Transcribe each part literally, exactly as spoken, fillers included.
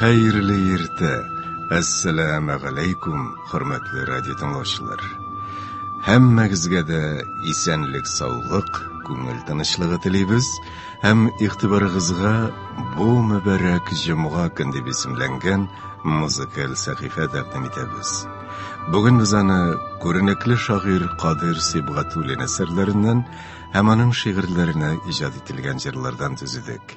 Xayrli erta. Assalomu alaykum, hurmatli radio tinglovchilar. Hammangizga da esenlik, sog'lik, ko'ngil tinchligi tilaymiz. Ham ig'tiboringizga bu muborak jum'a kuni deb ismlangan muzikal sahifa taqdim etamiz. Bugun biz ana ko'rinakli shoir Qodir Sibg'atulli asarlaridan hamaning she'rlarini ijod etilgan jirlardan tuzidik.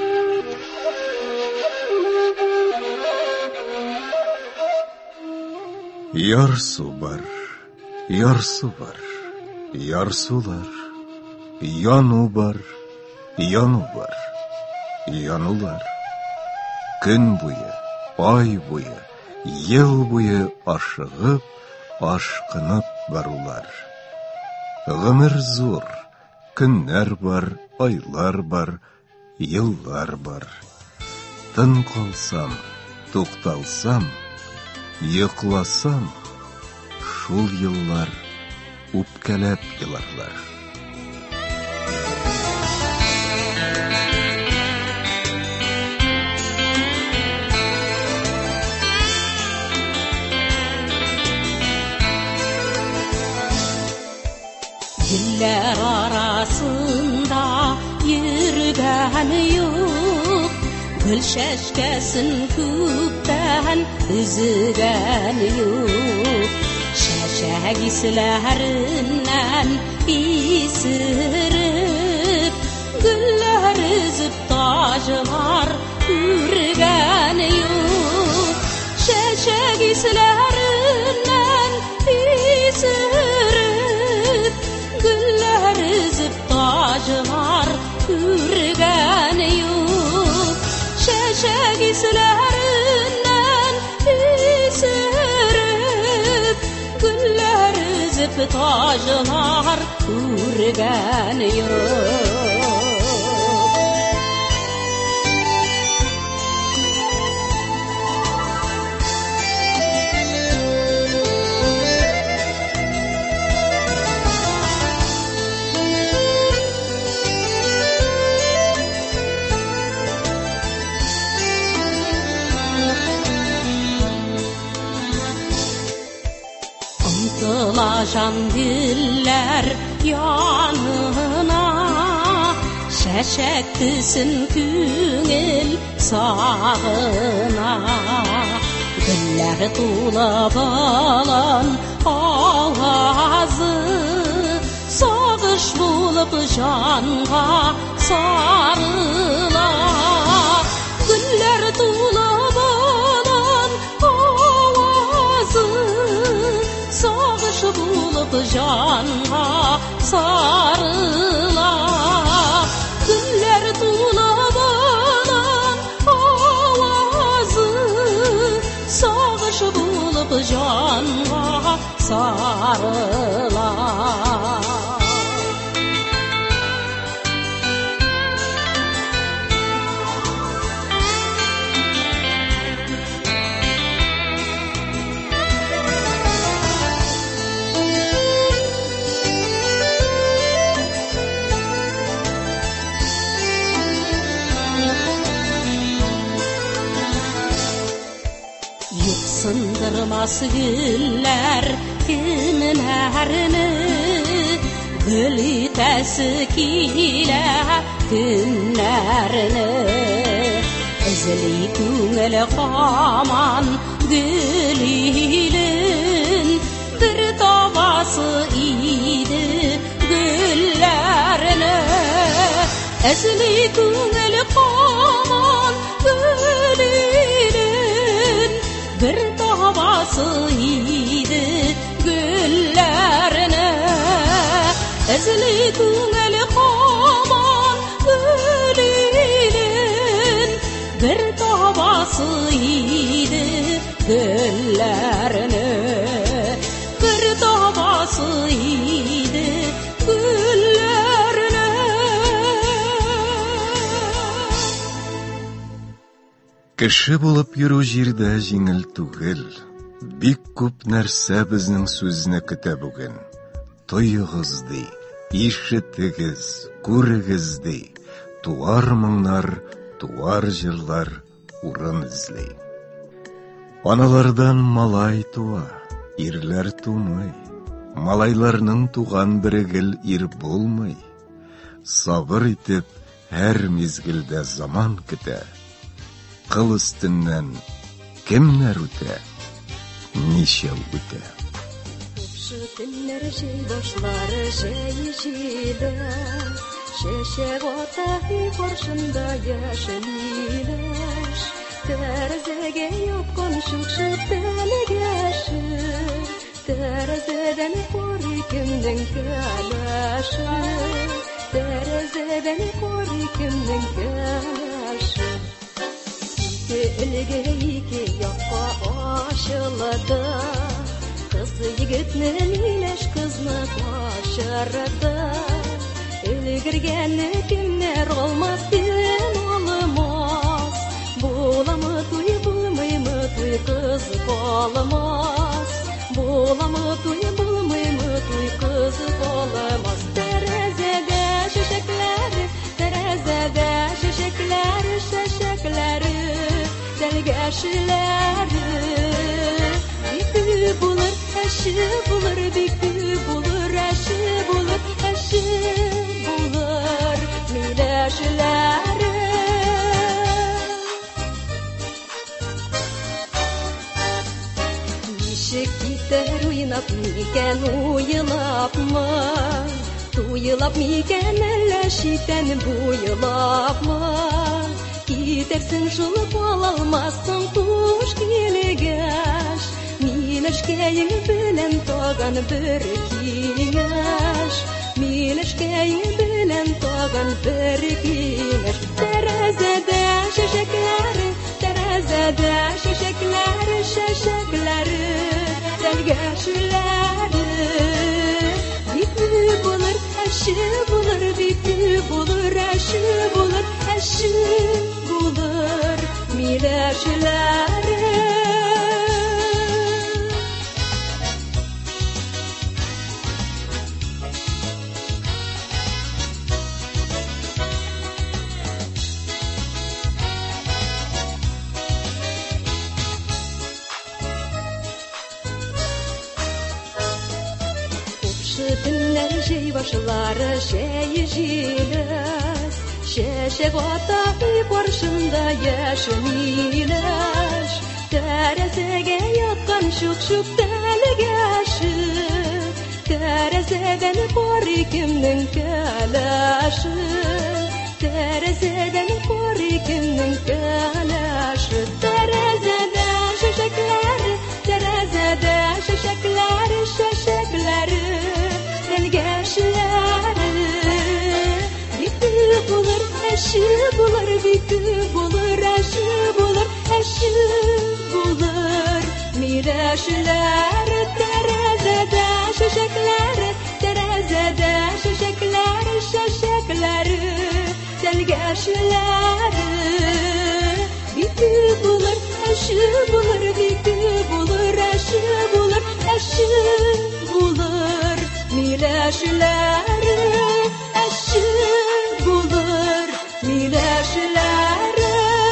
Yarsu var, yarsu var, yarsular, yanu var, yanu var, yanular. Gün boyu, ay boyu, yıl boyu aşığıp, aşkınıp varular. Gımır zor, günler var, aylar var, yıllar var. Tın kalsam, to'xtalsam, yıklasam, şul yıllar upkelep yılarlar. Diller arasında yürügen yok, gül şeşkesin küpten üzügen yok. Şeşek islerinden isirip, güller üzüp tacılar ürgen yok. Şeşek islerinden isirip, güller üzüp tacılar ürgen yok. Şeşek islerinden isirip, güller üzüp tacılar ürgen yok. Tılaşan güller yanına, şeşek düşsün küngül sağına. Güller tulab alan avazı, sağış bulup canğa sarıla. Güller tulab alan avazı, sağış bulup canğa sarıla. Güller tulab alan avazı, sağış bulup canğa sarıla. Sındırmaz güller günlerini, gül itesi kile günlerini. Ezeli küngel kaman gülülün, bir tavası idi güllerini. Ezeli küngel kaman gülülün, bir tavası idi güllerine. Ezeli küngel kaman gülünün, bir tavası idi güllerine. Bir tavası idi güllerine. Кеше булып йөрү җирдә җиңел түгел. Бик күп нәрсә безнең сүзне көтә бүген. Тоегыз ди, ишетегез, күрегез ди. Туар моңнар, туар җырлар, урын эзли. Аналардан малай туа, ирләр тумый, малайларның туган берегел ир булмый. Сабыр итеп, һәр мизгелдә заман көтә. Кыл өстеннән кемнәр үтә, ничә үтә. Günler şey başları şey içiyle Şeşek otayı karşında yaşınıylaş Terzege yapkan şukşu telgeşi Terzeden kori kimden kalaşı Terzeden kori kimden kalaşı İki iki yakka aşıladı Kız yigitnin ileş kızını başardı Ölgürgeni kimler olmaz din olmaz Bulamı tuy bulmay mı tuy kız olamaz Bulamı tuy bulmay mı tuy kız olamaz Terezede şişekleri Terezede şişekleri Şişekleri Delgeşleri Büyük bulur, eşi bulur, büyük bulur, eşi bulur, eşi bulur, mileşleri. Nişik gider uyanıp miken uyulap mı? Tuyulap miken elleşitten buyulap mı? Gidersin şulup alalmazsın tuş gilegeş. Mileshkeyi bilen togan bir kingash Mileshkeyi bilen togan bir kingash Terazede şişekleri Terazede şişekleri Şişekleri Delgeşleri Büyük bulur eşi bulur Büyük bulur eşi bulur Eşi bulur Mileşleri Günler şey başları şey jiles Şeşek otayı karşında yaşınıylaş Terezege yakkan şuk şuk telgeşi Terezeden kori kimnin kalaşı Terezeden kori kimnin kalaşı Terezeden şişekleri Terezeden şişekleri Şişekleri Delgeşleri Büyük bulur, eşi bulur Büyük bulur, eşi bulur Eşi bulur Mileşleri Terezede şişekleri Terezede şişekleri Şişekleri Delgeşleri Büyük bulur, eşi bulur Büyük bulur, eşi bulur Eşi bulur Mileşleri eşi bulur mileşleri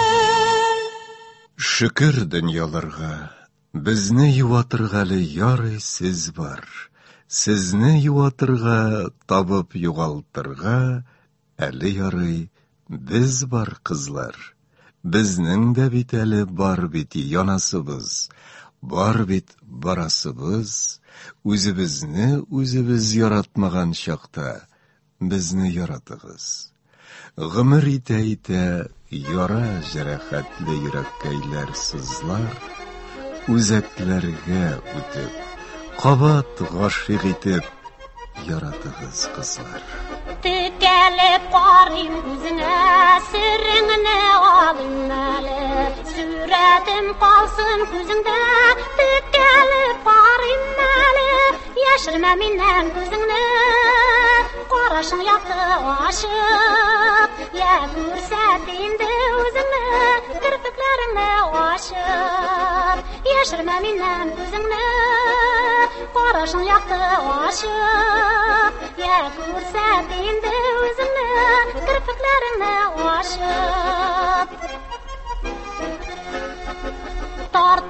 Şükür dünyalarga bizni yuvatırgalı yarı siz var Sizni yuvatırga tabıp yugaltırga Әлі ярый biz бар кызлар Безнең дә бит әле бар бит янасыбыз Бар бит барасыбыз Үзебезне үзебез яратмаган чакта безне яратыгыз. Гомер итә-итә яра җәрәхәтле йөрәккәйләр сызлар, үзәкләргә үтеп, кабат гашыйк итеп яратыгыз кызлар. Текәлеп карыйм үзеңә, сиреңне алыйм әле, сүрәтем калсын күзеңдә, текәлеп карыйм әле, яшермә миннән күзеңне, карашың якты ашык, я күрсәт инде үзеңне, кирпекләреңне ашык, яшермә миннән күзеңне, карашың якты ашык, я күрсәт инде үзеңне, кирпекләреңне ашык.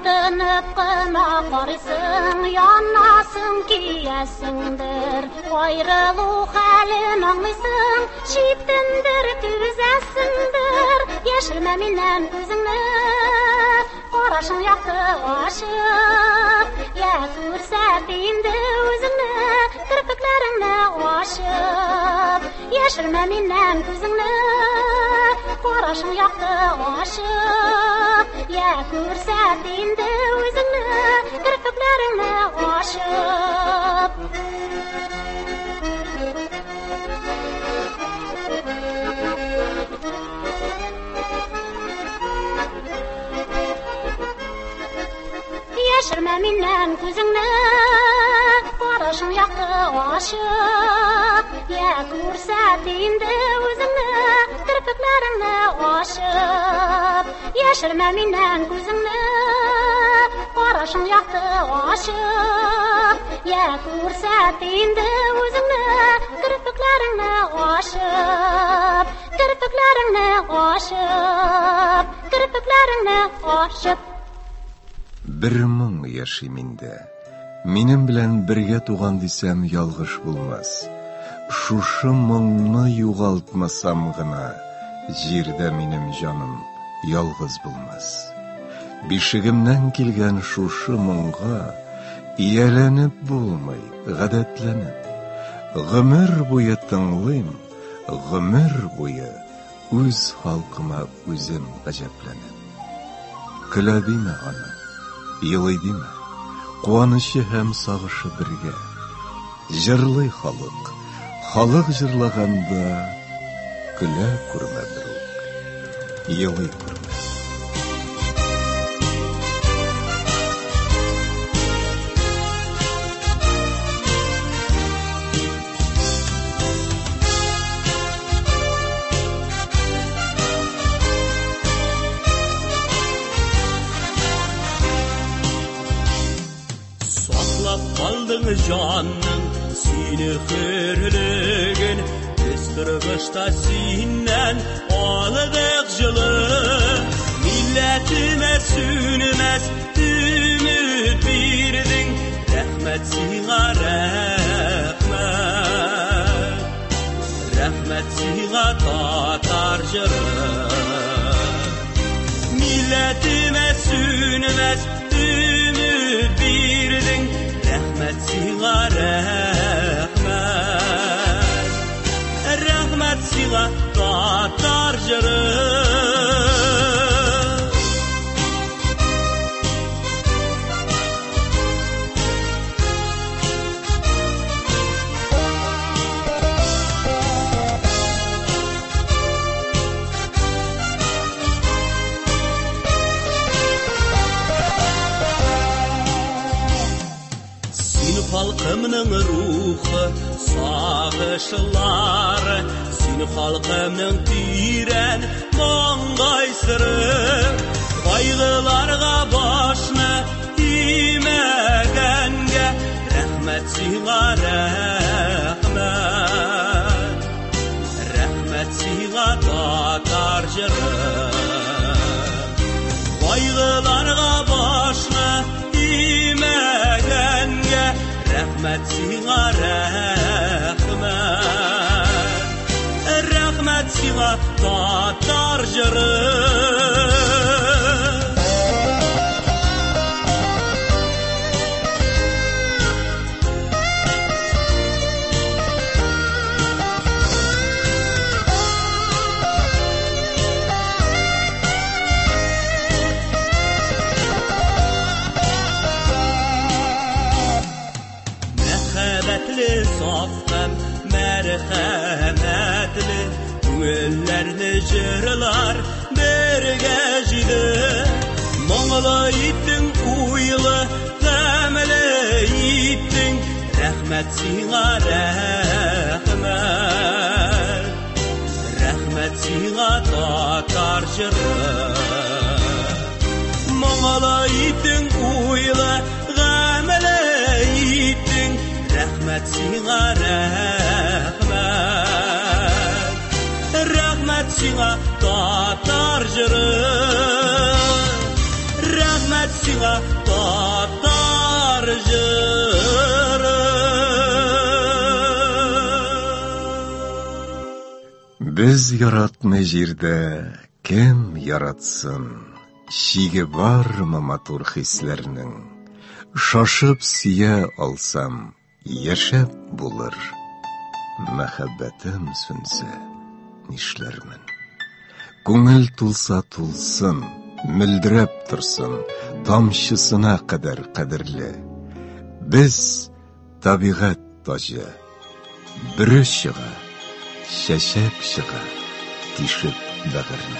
Тартынып қына қарысың, янасың киясыңдыр. Айрылу хәлін аңлайсың, шиптіндір түзәсіңдір. Яшірмә меннән күзіңні, қарашың яқты ашып. Я күрсәт инде өзіңні, кірпіклеріңні ашып. Яшірмә меннән күзіңні, қарашың яқты ашып. Я күрсәт инде өзіңні, кірпіклеріңні ашып. Яшірмә меннән күзіңні, қарашың яқты ашып. Я күрсәт инде өзіңні, кірпіклеріңні ашып. Яшірмә меннән күзіңні, қарашың яқты ашып. Я күрсәт инде өзіңні, кірпіклеріңні ашып. Кірпіклеріңні ашып, кірпіклеріңні ашып. Бір мың яши миндә. Минем белән бергә туган дисәм ялгыш булмас. Шушы моңны югалтмасам гына, җирдә минем җаным ялгыз булмас. Бишегемнән килгән шушы моңга ияләнеп булмый, гадәтләнеп. Гомер буе тыңлыйм, гомер буе үз халкыма үзем гаҗәпләнеп. Көлә диме аны, елый диме, куанышы һәм сагышы бергә. Җырлый халык, халык җырлаганда көлә күрмә берүк, елый күрмә. Жанның сине хөрлеген, үстіргішта синнән алыдық жылы. Милләтіме сүнімәс үміт бирдің, рәхмәт сиңа рәхмәт. Рәхмәт сиңа татар жыры. Милләтіме сүнімәс үміт бирдің, рәхмәт сиңа рәхмәт. Рәхмәт сиңа татар жыры. Халқымның рухы, сағышылары, син халқымның тирән маңғай сыры. Қайғыларға башны имәгәнгә, рәхмәт сиңа рәхмәт. Рәхмәт сиңа татар жыры. Қайғыларға башны имәгәнгә, рәхмәт сиңа рәхмәт. Рәхмәт сиңа татар жыры. Safqam mərhəmətli, Күңелләрне җырлар бергә җыйды. Моңлы иттең, уйлы, гамле иттең, рәхмәт сиңа рәхмәт. Рәхмәт сиңа татар җыры. Моңлы иттең, уйлы, гамле иттең, рәхмәт сиңа рәхмәт. Рәхмәт сиңа татар җыры. Рәхмәт сиңа Biz yaratma жерде kim yaratsın? Şige var mı matur hislerinin? Şaşıp siye alsam, yaşap bulur. Мәхәббәтем сүнсә, нишләрмен? Күңел тулса тулсын, мөлдерәп торсын, тамчысына кадәр кадерле. Без табигать тажы, бүре чыга, чәчәк чыга, тишеп бәгырне.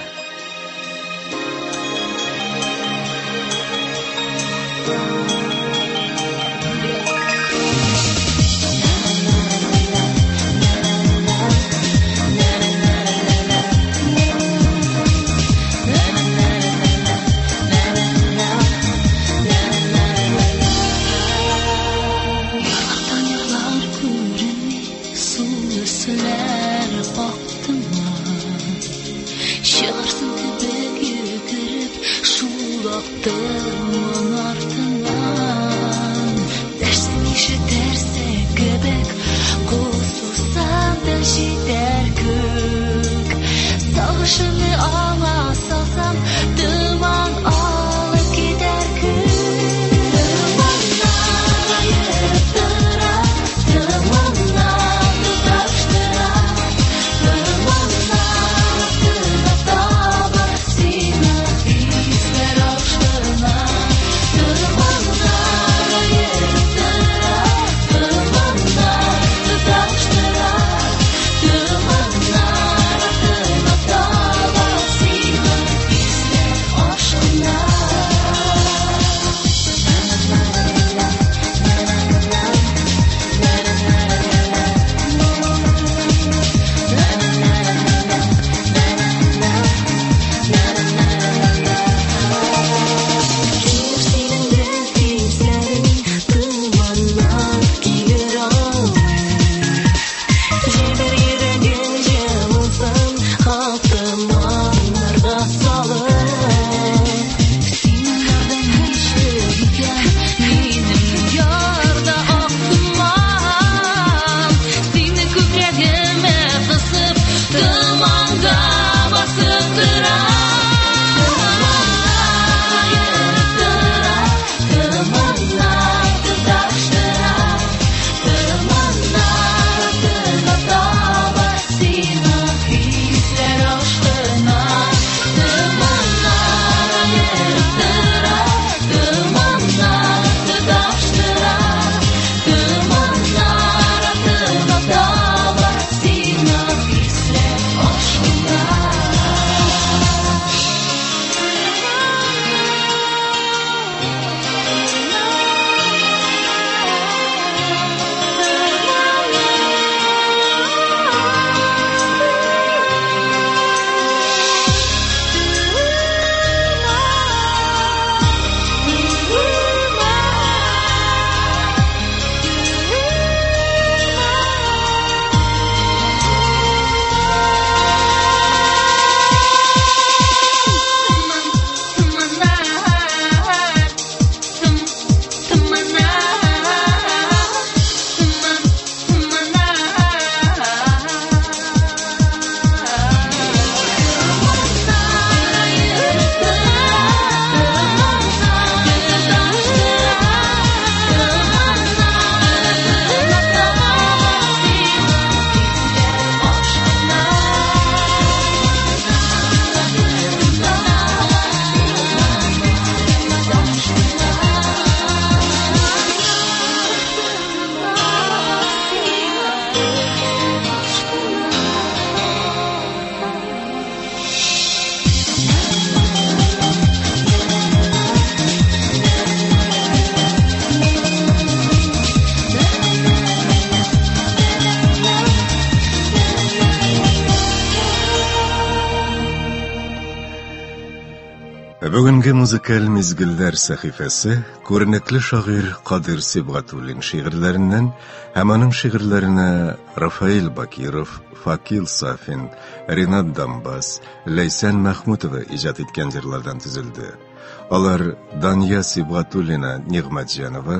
Бүгінгі музыкаль мезгілдер сәхифәсе көрнеклі шағир Кадир Сибгатуллин шигырьләреннән һәм аның шигырьләренә Рафаил Бакиров, Факил Сафин, Ринат Дамбас, Ләйсән Мәхмүтова иҗат иткән җырлардан төзелде. Алар Дания Сибгатуллина, Нигъмәтҗанова,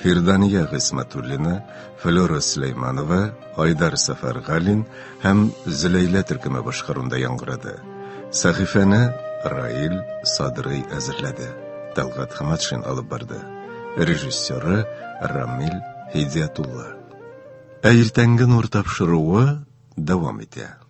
Фирдания Гысматуллина, Флора Сулейманова, Айдар Сафаргалин һәм Зөләйлә төркеме башкарында яңгырады. Сәхифәне Раил Садырый әзерләде. Талгат Хаматшин алып барды. Режиссеры Рамил Хидиятулла. Ә иртәнге нур тапшыруы дәвам итә.